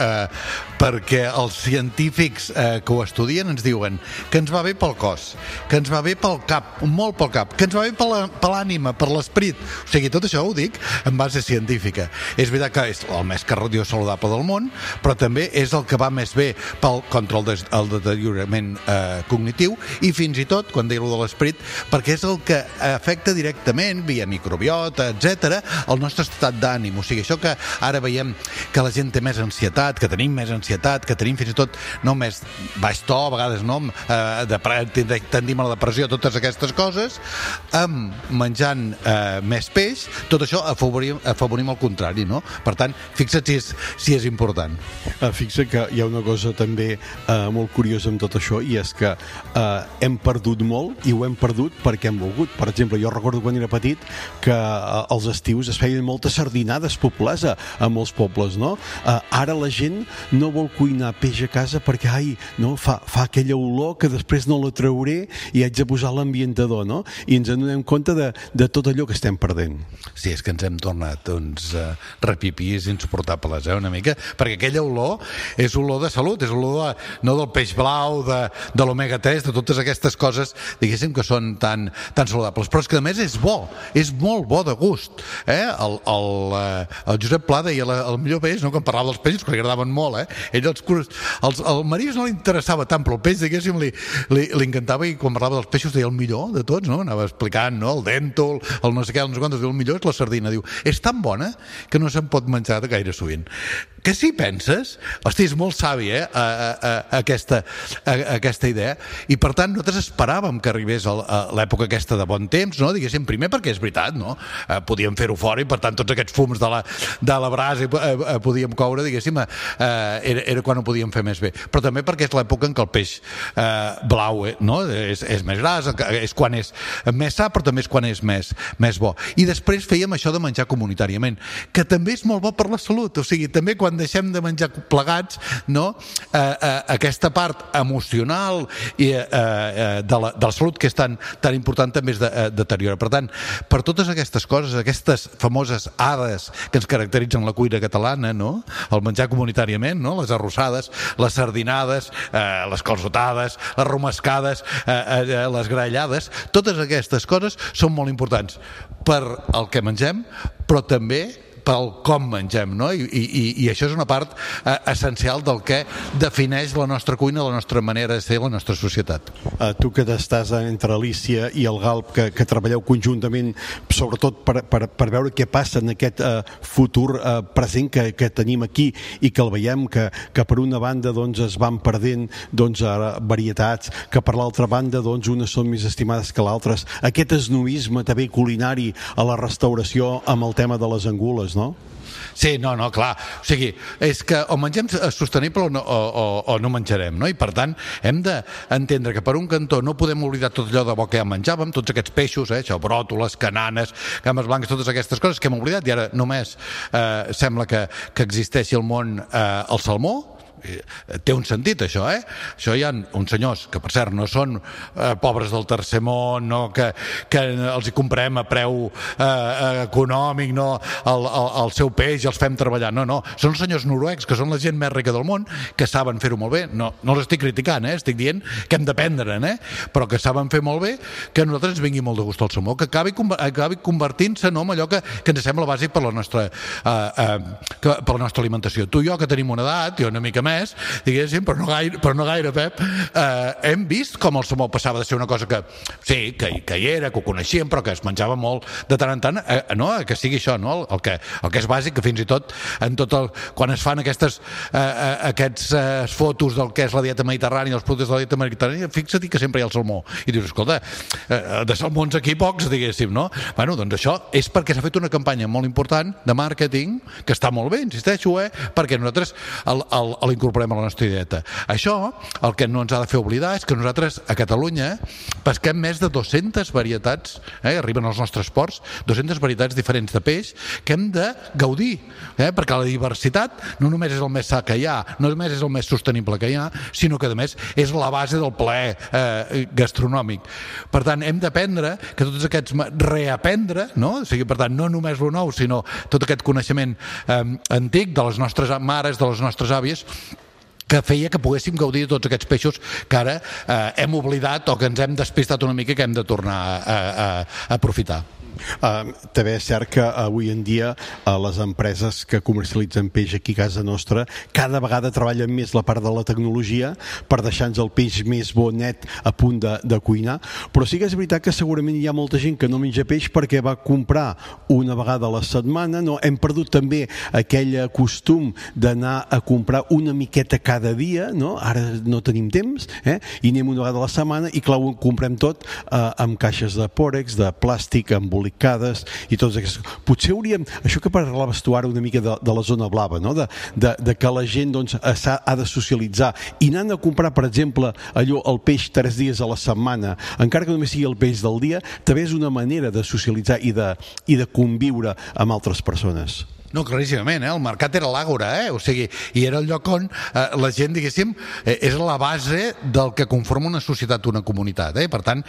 perquè els científics que ho estudien ens diuen que ens va bé pel cos, que ens va bé pel cap, molt pel cap, que ens va bé per l'ànima, per l'esperit. O sigui, tot això ho dic en base científica. És veritat que és el més cardiosaludable del món, però també és el que va més bé contra el deteriorament cognitiu i fins i tot, quan deia-ho de l'esperit, perquè és el que afecta directament, via microbiota, etc., el nostre estat d'ànim. O sigui, això que ara veiem que la gent té més ansietat, que tenim més ansietat, que tenim fins i tot no més baix to, a vegades no, tendim a la depressió, totes aquestes coses, menjant més peix, tot això afavorim el contrari, no? Per tant, fixa't si és important. Fixa't que hi ha una cosa també molt curiosa amb tot això, i és que hem perdut molt, i ho hem perdut perquè hem volgut. Per exemple, jo recordo quan era petit que als estius es feien moltes sardinades populars a molts pobles, no? Ara la gent no vol cuinar peix a casa perquè, fa aquella olor que després no la trauré i haig de posar l'ambientador, no? I ens adonem compte de tot allò que estem perdent. Sí, és que ens hem tornat uns repipis insuportables, una mica, perquè aquella olor és olor de salut, és olor no del peix blau, de l'omega-3, de totes aquestes coses, diguéssim, que són tan saludables. Però és que a més és bo, és molt bo de gust. el Josep Pla deia el millor peix, no? Quan parlava dels peixos, que li agradaven molt, ell el marisc no li interessava tant, però el peix, diguéssim, li encantava, i quan parlava dels peixos deia el millor de tots, no? Anava explicant, no? El dèntol, el no sé què, el no sé quantos, diu el millor és la sardina, diu, és tan bona que no se'n pot menjar de gaire sovint. Que si penses, hosti, és molt savi, aquesta idea, i per tant nosaltres esperàvem que arribés a l'època aquesta de bon temps, no? Diguéssim, primer perquè és veritat, no? Podíem fer-ho fora i per tant tots aquests fums de la brasa podíem coure, diguéssim, era quan ho podíem fer més bé, però també perquè és l'època en què el peix blau, no? És més gras, és quan és més sa, però també és quan és més bo. I després fèiem això de menjar comunitàriament, que també és molt bo per la salut, o sigui, també quan deixem de menjar plegats, no? Aquesta part emocional i de la salut, que és tan important, també es deteriora. Per tant, per totes aquestes coses, aquestes famoses hades que ens caracteritzen la cuina catalana, no? El menjar comunitàriament, no? Les arrossades, les sardinades, les calçotades, les romescades, les graellades, totes aquestes coses són molt importants per el que mengem, però també pel com mengem, no? I això és una part essencial del que defineix la nostra cuina, la nostra manera de ser, la nostra societat. Tu que estàs entre Alícia i el Galp, que treballeu conjuntament, sobretot per veure què passa en aquest futur present que tenim aquí i que el veiem, que per una banda es van perdent varietats, que per l'altra banda unes són més estimades que l'altres. Aquest esnoisme també culinari a la restauració amb el tema de les angules, no? Sí, no, clar. O sigui, és que o mengem sostenible o no menjarem, no? I per tant hem d'entendre que per un cantó no podem oblidar tot allò de bo que ja menjàvem, tots aquests peixos, xabròtoles, cananes, gambes blanques, totes aquestes coses que hem oblidat, i ara només sembla que existeixi al món el salmó. Té un sentit, això, Això hi ha uns senyors que, per cert, no són pobres del tercer món, no, que els hi comprem a preu econòmic, no, el seu peix i els fem treballar. No, són els senyors noruecs, que són la gent més rica del món, que saben fer-ho molt bé. No els estic criticant, estic dient que hem d'aprendre, però que saben fer molt bé, que a nosaltres ens vingui molt de gust el salmó, que acabi convertint-se en allò que ens sembla bàsic per la nostra alimentació. Tu i jo, que tenim una edat, i una mica més, diguéssim, però no gaire, Pep, hem vist com el salmó passava de ser una cosa que sí, que hi era, que ho coneixíem, però que es menjava molt de tant en tant, que sigui això, no? El que és bàsic, que fins i tot quan es fan aquestes fotos del que és la dieta mediterrània, els productes de la dieta mediterrània, fixa't que sempre hi ha el salmó, i dius, escolta, de salmons aquí pocs, diguéssim, no? Bueno, doncs això és perquè s'ha fet una campanya molt important de màrqueting, que està molt bé, insisteixo, perquè nosaltres l'incorporem a la nostra dieta. Això, el que no ens ha de fer oblidar és que nosaltres a Catalunya pesquem més de 200 varietats, arriben als nostres ports 200 varietats diferents de peix que hem de gaudir, perquè la diversitat no només és el més sa que hi ha, no només és el més sostenible que hi ha, sinó que a més és la base del plaer gastronòmic. Per tant, hem d'aprendre que tots aquests reaprendre, no? O sigui, per tant, no només lo nou, sinó tot aquest coneixement antic de les nostres mares, de les nostres àvies, que feia que poguéssim gaudir de tots aquests peixos que ara hem oblidat o que ens hem despistat una mica, que hem de tornar a aprofitar. També és cert que avui en dia les empreses que comercialitzen peix aquí a casa nostra cada vegada treballen més la part de la tecnologia per deixar-nos el peix més bo, net, a punt de cuinar, però sí que és veritat que segurament hi ha molta gent que no menja peix perquè va comprar una vegada a la setmana, no? Hem perdut també aquell costum d'anar a comprar una miqueta cada dia, no? Ara no tenim temps, i anem una vegada a la setmana i clar, ho comprem tot amb caixes de pòrex, de plàstic, embolicades i tots aquests... Potser hauríem... Això que parlaves tu ara una mica de la zona blava, no? De que la gent ha de socialitzar i anant a comprar, per exemple, el peix 3 dies a la setmana, encara que només sigui el peix del dia, també és una manera de socialitzar i de conviure amb altres persones. No, claríssimament, el mercat era l'àgora, o sigui, i era el lloc on la gent, diguéssim, és la base del que conforma una societat, una comunitat, per tant,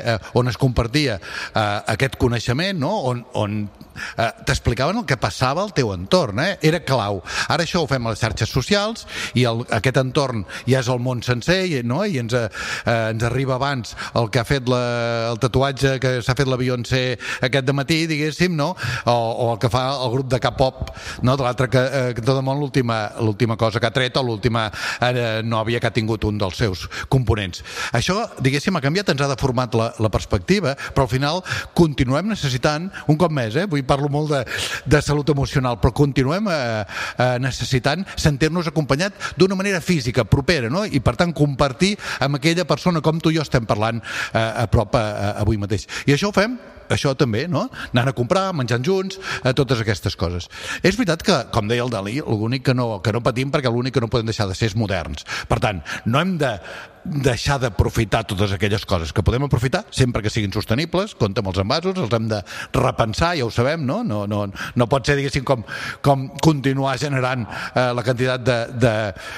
on es compartia aquest coneixement, no? On t'explicaven el que passava al teu entorn, era clau. Ara això ho fem a les xarxes socials i aquest entorn ja és el món sencer, no? I ens arriba abans el que ha fet el tatuatge que s'ha fet la Beyoncé aquest dematí, diguéssim, no? O el que fa el grup de K-pop cop, no? De l'altre cantó del món, l'última cosa que ha tret o l'última nòvia que ha tingut un dels seus components. Això, diguéssim, ha canviat, ens ha deformat la perspectiva, però al final continuem necessitant, un cop més, vull parlo molt de salut emocional, però continuem necessitant sentir-nos acompanyat d'una manera física, propera, no? I per tant compartir amb aquella persona com tu i jo estem parlant a prop avui mateix. I això ho fem, això també, no? Anant a comprar, menjant junts, totes aquestes coses. És veritat que, com deia el Dalí, l'únic que no patim, perquè l'únic que no podem deixar de ser és moderns. Per tant, no hem de deixar d'aprofitar totes aquelles coses que podem aprofitar, sempre que siguin sostenibles, compte amb els envasos, els hem de repensar, ja ho sabem, no? No pot ser, diguéssim, com continuar generant la quantitat de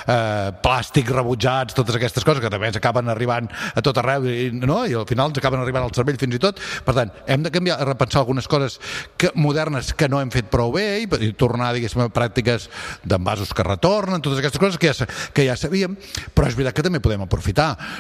plàstic rebutjats, totes aquestes coses que també ens acaben arribant a tot arreu, no? I al final ens acaben arribant al cervell fins i tot. Per tant, hem de canviar, repensar algunes coses modernes que no hem fet prou bé i tornar, diguéssim, a pràctiques d'envasos que retornen, totes aquestes coses que ja sabíem, però és veritat que també podem aprofitar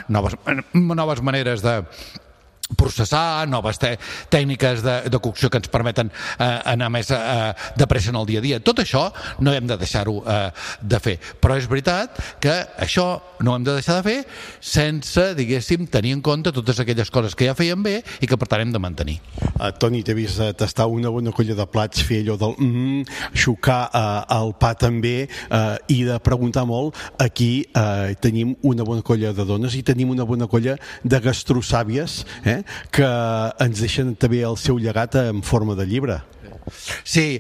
noves maneres de processar, noves tècniques de cocció que ens permeten anar més de pressa en el dia a dia. Tot això no hem de deixar-ho de fer. Però és veritat que això no ho hem de deixar de fer sense, diguéssim, tenir en compte totes aquelles coses que ja feien bé i que per tant hem de mantenir. Toni, t'he vist tastar una bona colla de plats, fer allò del xocar el pa també i de preguntar molt. Aquí tenim una bona colla de dones i tenim una bona colla de gastrosàvies, que ens deixen també el seu llegat en forma de llibre. Sí,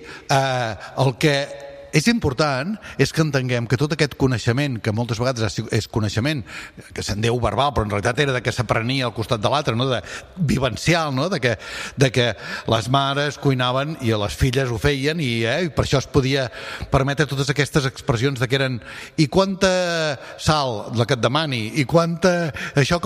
el que és important és que entenguem que tot aquest coneixement, que moltes vegades és coneixement que se'n diu verbal, però en realitat era de que s'aprenia al costat de l'altre, no? De vivencial, no? De que les mares cuinaven i les filles ho feien i per això es podia permetre totes aquestes expressions de que eren i quanta sal la que et demani i quanta això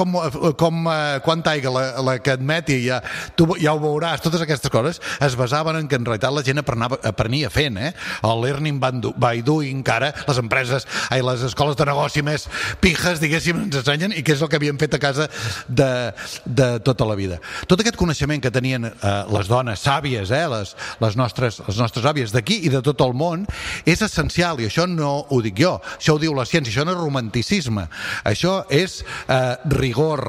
quanta aigua la que et meti tu ja ho veuràs, totes aquestes coses es basaven en que en realitat la gent aprenia fent, el learning by doing, encara les empreses, les escoles de negoci més pijes, diguéssim, ens ensenyen i que és el que havien fet a casa de tota la vida. Tot aquest coneixement que tenien les dones sàvies, les nostres àvies d'aquí i de tot el món, és essencial, i això no ho dic jo, això ho diu la ciència, això no és romanticisme, això és rigor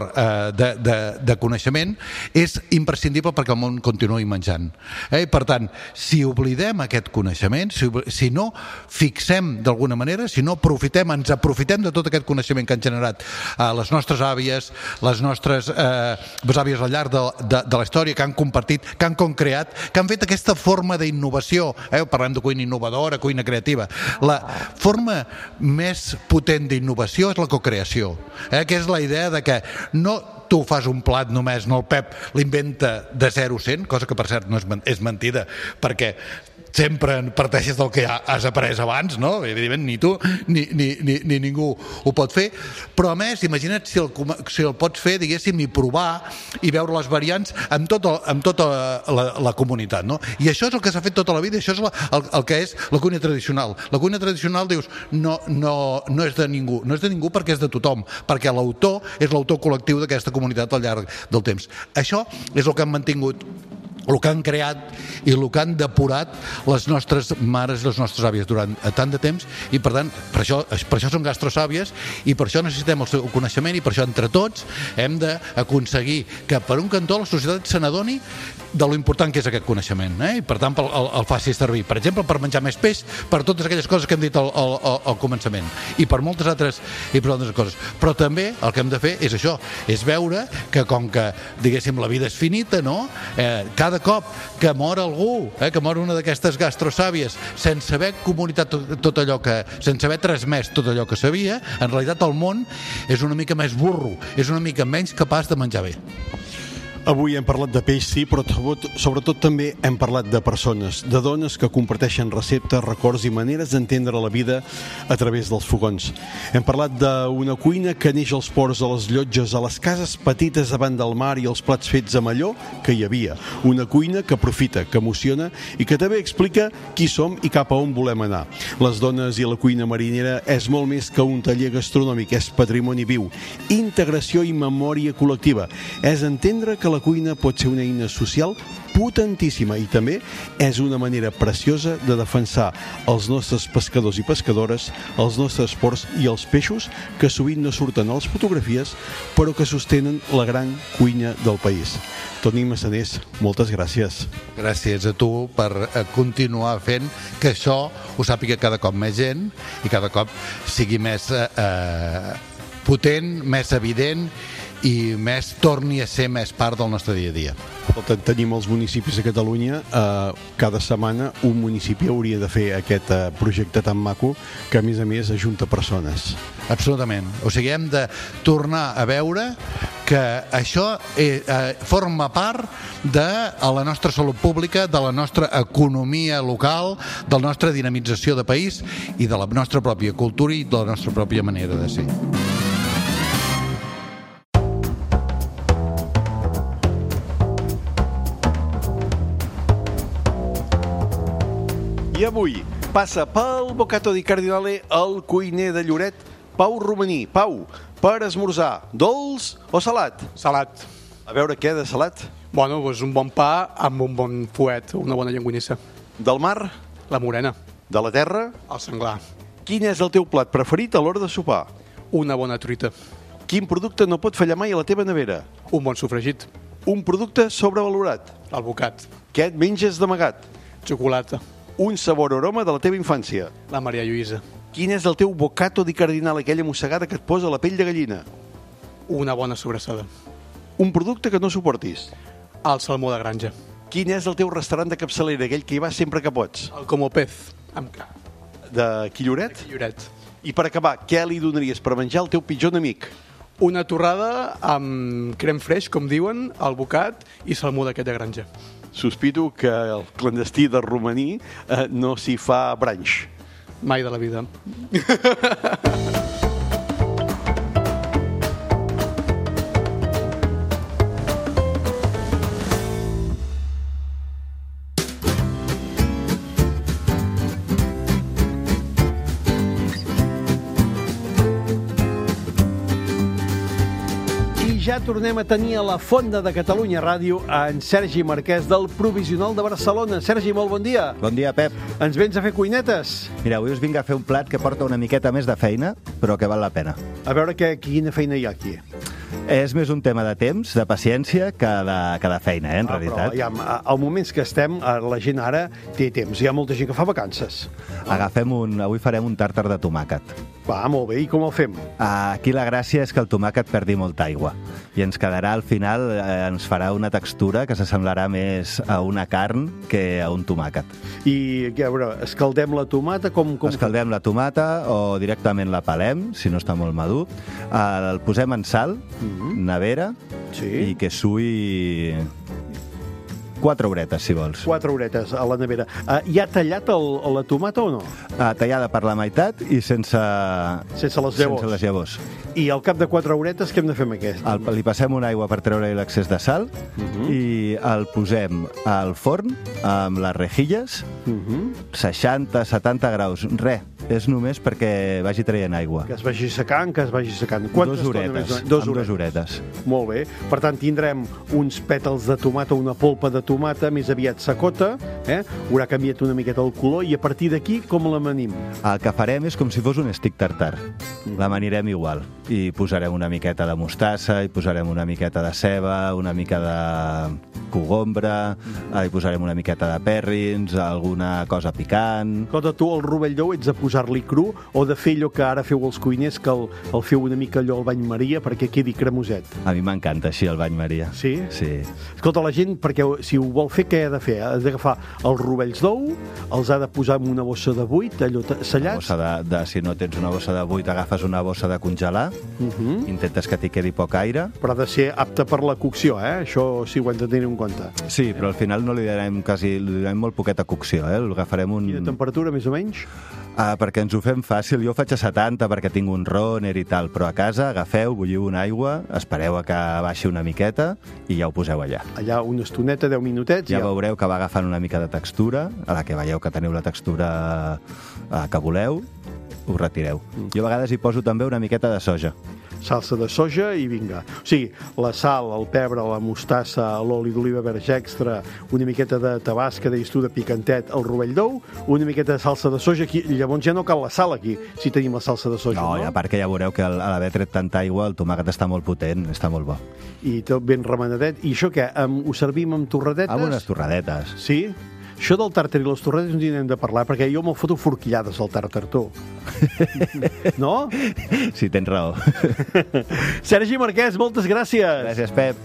de coneixement, és imprescindible perquè el món continuï menjant. I per tant, si oblidem aquest coneixement, si no fixem d'alguna manera, si no ens aprofitem de tot aquest coneixement que han generat les nostres àvies, les nostres besàvies al llarg de la història, que han compartit, que han concreat, que han fet aquesta forma d'innovació, parlem de cuina innovadora, cuina creativa. La forma més potent d'innovació és la cocreació, que és la idea de que no tu fas un plat només, no el Pep l'inventa de 0 a 100, cosa que per cert no és mentida, perquè sempre parteixes del que ja has après abans, no? Evidentment, ni tu ni ningú ho pot fer, però a més, imagina't si el pots fer, diguéssim, i provar i veure les variants amb tota la comunitat, no? I això és el que s'ha fet tota la vida, això és el que és la cuina tradicional. La cuina tradicional, dius, no és de ningú, no és de ningú perquè és de tothom, perquè l'autor és l'autor col·lectiu d'aquesta comunitat al llarg del temps. Això és el que han mantingut, el que han creat i el que han depurat les nostres mares i les nostres àvies durant tant de temps, i per tant per això són gastrosàvies i per això necessitem el seu coneixement, i per això entre tots hem d'aconseguir que per un cantó la societat se n'adoni de lo important que és aquest coneixement, i per tant el faci servir, per exemple, per menjar més peix, per totes aquelles coses que hem dit al començament, i per moltes altres coses. Però també el que hem de fer és això, és veure que com que, diguéssim, la vida és finita, no? Cada cop que mor algú, que mor una d'aquestes gastrosàvies sense haver comunicat tot allò sense haver transmès tot allò que sabia, en realitat el món és una mica més burro, és una mica menys capaç de menjar bé. Avui hem parlat de peix, sí, però sobretot també hem parlat de persones, de dones que comparteixen receptes, records i maneres d'entendre la vida a través dels fogons. Hem parlat d'una cuina que neix als ports, a les llotges, a les cases petites davant del mar i els plats fets amb allò que hi havia. Una cuina que aprofita, que emociona i que també explica qui som i cap a on volem anar. Les dones i la cuina marinera és molt més que un taller gastronòmic, és patrimoni viu, integració i memòria col·lectiva. És entendre que la cuina pot ser una eina social potentíssima i també és una manera preciosa de defensar els nostres pescadors i pescadores, els nostres ports i els peixos que sovint no surten a les fotografies però que sostenen la gran cuina del país. Toni Massanés, moltes gràcies. Gràcies a tu per continuar fent que això ho sàpiga cada cop més gent i cada cop sigui més potent, més evident i torni a ser més part del nostre dia a dia. Tenim els municipis a Catalunya, cada setmana un municipi hauria de fer aquest projecte tan maco que a més ajunta persones. Absolutament. O sigui, hem de tornar a veure que això forma part de la nostra salut pública, de la nostra economia local, de la nostra dinamització de país i de la nostra pròpia cultura i de la nostra pròpia manera de ser. I avui passa pel Bocato di Cardinale el cuiner de Lloret, Pau Romaní. Pau, per esmorzar, dolç o salat? Salat. A veure què de salat? Bueno, doncs un bon pa amb un bon fuet, una bona llenguanissa. Del mar? La morena. De la terra? El senglar. Quin és el teu plat preferit a l'hora de sopar? Una bona truita. Quin producte no pot fallar mai a la teva nevera? Un bon sofregit. Un producte sobrevalorat? L'alvocat. Què et menges d'amagat? Xocolata. Un sabor o aroma de la teva infància? La Maria Lluïsa. Quin és el teu bocato di cardinal, aquella mossegada que et posa la pell de gallina? Una bona sobrassada. Un producte que no suportis? El salmó de granja. Quin és el teu restaurant de capçalera, aquell que hi vas sempre que pots? El Como Pez, amb K. De Quilloret? De Quilloret. I per acabar, què li donaries per menjar al teu pitjor enemic? Una torrada amb crem freix, com diuen, alvocat i salmó d'aquest de granja. Sospito que el clandestí de Romaní no s'hi fa branx. Mai de la vida. Ja tornem a tenir a la Fonda de Catalunya Ràdio en Sergi Marquès del Provisional de Barcelona. Sergi, molt bon dia. Bon dia, Pep. Ens vens a fer cuinetes? Mira, avui us vinc a fer un plat que porta una miqueta més de feina, però que val la pena. A veure quina feina hi ha aquí. És més un tema de temps, de paciència, que de feina, en realitat. Però, ja, als moments que estem, la gent ara té temps. Hi ha molta gent que fa vacances. Avui farem un tàrtar de tomàquet. Va, molt bé. I com el fem? Aquí la gràcia és que el tomàquet perdi molta aigua. I ens quedarà, al final, ens farà una textura que s'assemblarà més a una carn que a un tomàquet. I, a veure, escaldem la tomata? Escaldem la tomata o directament la pelem, si no està molt madur. El posem en sal, nevera, i que sui 4 horetes, si vols. 4 horetes a la nevera. Hi ha tallat la tomata o no? Tallada per la meitat i sense les llavors. I al cap de 4 horetes què hem de fer amb aquest? Li passem una aigua per treure-li l'excés de sal i el posem al forn amb les rejilles, 60-70 graus. És només perquè vagi traient aigua. Que es vagi secant, Quantes horetes. 2 horetes. Molt bé. Per tant, tindrem uns pètals de tomata, una polpa de tomata més aviat secota, haurà canviat una miqueta el color, i a partir d'aquí com l'amanim? El que farem és com si fos un stick tartar. L'amanirem igual. I posarem una miqueta de mostassa, i posarem una miqueta de ceba, una mica de cogombra, hi posarem una miqueta de pèrrins, alguna cosa picant... Escolta, tu el rovell d'ou ets de posar-li cru o de fer allò que ara feu els cuiners, que el feu una mica allò al bany Maria perquè quedi cremoset? A mi m'encanta així el bany Maria. Sí? Sí. Escolta, la gent, perquè si ho vol fer, què ha de fer? Ha d'agafar els rovells d'ou, els ha de posar en una bossa de buit, allò sellats... Si no tens una bossa de buit, agafes una bossa de congelar, intentes que t'hi quedi poc aire. Però ha de ser apte per la cocció, Això sí ho hem de tenir en compte. Sí, però al final no li donem molt poqueta cocció, L'agafarem un... Quina temperatura, més o menys? Perquè ens ho fem fàcil. Jo ho faig a 70 perquè tinc un runner i tal, però a casa agafeu, bulliu una aigua, espereu a que baixi una miqueta i ja ho poseu allà. Allà una estoneta, 10 minutets... Ja veureu que va agafant una mica de textura, a la que veieu que teniu la textura que voleu, ho retireu. Jo a vegades hi poso també una miqueta de soja. salsa de soja i vinga. O sigui, la sal, el pebre, la mostassa, l'oli d'oliva verge extra, una miqueta de tabasca, deies tu, de picantet, el rovell d'ou, una miqueta de salsa de soja, aquí, llavors ja no cal la sal aquí, si tenim la salsa de soja, no? No, i a part que ja veureu que a l'haver tret tanta aigua, el tomàquet està molt potent, està molt bo. I tot ben remenadet. I això què? Ho servim amb torradetes? Amb unes torradetes. Sí? Això del tàrtar i les torradetes no n'hem de parlar, perquè jo me'l foto forquillades al tàrtar, tu. No? Sí, tens raó. Sergi Marquès, moltes gràcies. Gràcies, Pep.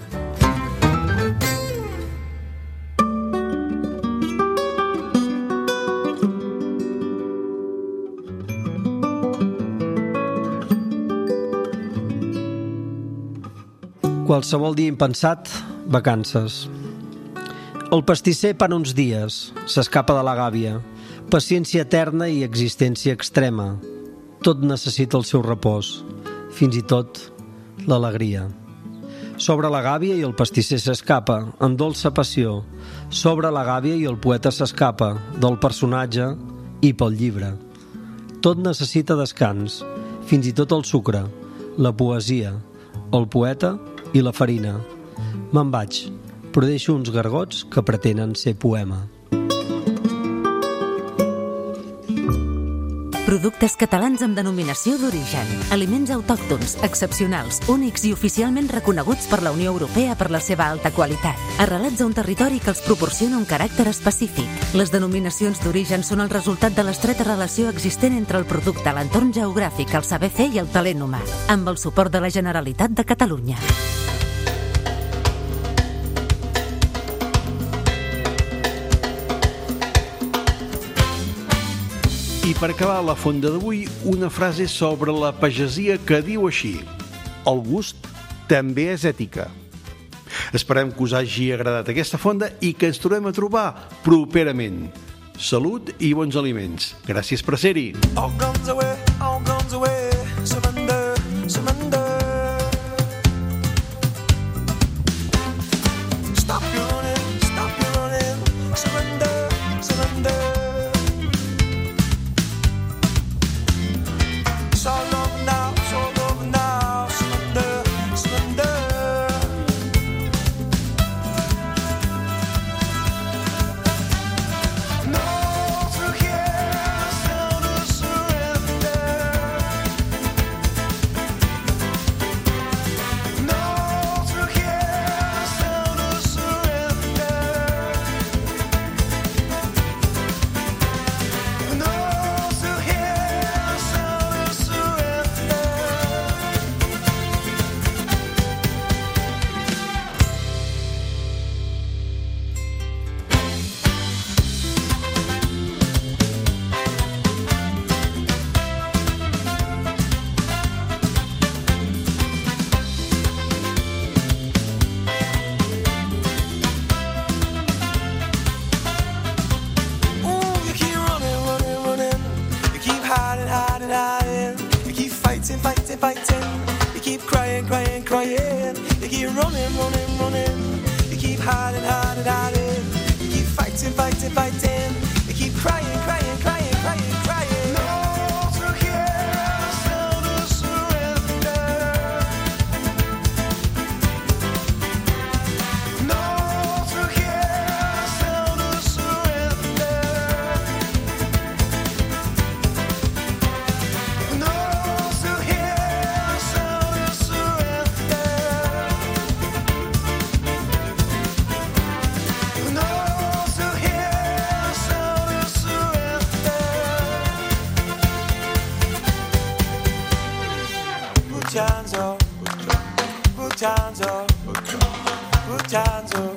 Qualsevol dia impensat, vacances. El pastisser para uns dies, s'escapa de la gàbia. Paciència eterna i existència extrema. Tot necessita el seu repòs, fins i tot l'alegria. S'obre la gàbia i el pastisser s'escapa, en dolça passió. S'obre la gàbia i el poeta s'escapa, del personatge i pel llibre. Tot necessita descans, fins i tot el sucre, la poesia, el poeta i la farina. Me'n vaig, però deixo uns gargots que pretenen ser poema. Productes catalans amb denominació d'origen. Aliments autòctons, excepcionals, únics i oficialment reconeguts per la Unió Europea per la seva alta qualitat. Arrelats a un territori que els proporciona un caràcter específic. Les denominacions d'origen són el resultat de l'estreta relació existent entre el producte, l'entorn geogràfic, el saber fer i el talent humà. Amb el suport de la Generalitat de Catalunya. I per acabar la fonda d'avui, una frase sobre la pagesia que diu així: el gust també és ètica. Esperem que us hagi agradat aquesta fonda i que ens tornem a trobar properament. Salut i bons aliments. Gràcies per ser-hi. All guns away, surrender, surrender. Stop your running, surrender, surrender. It's all over now, surrender, surrender. No, through here, sound of surrender. No, through here, sound of surrender. No, through here, sound of surrender. Ooh, you keep running. You keep hiding. You keep fighting. You keep crying. You keep running. You keep hiding. You keep fighting. You keep crying. No, through here, sound of surrender. No, through here, sound of surrender. No, through here, sound of surrender. No, through here, sound of surrender. Put your hands up, put your hands up, put your hands up.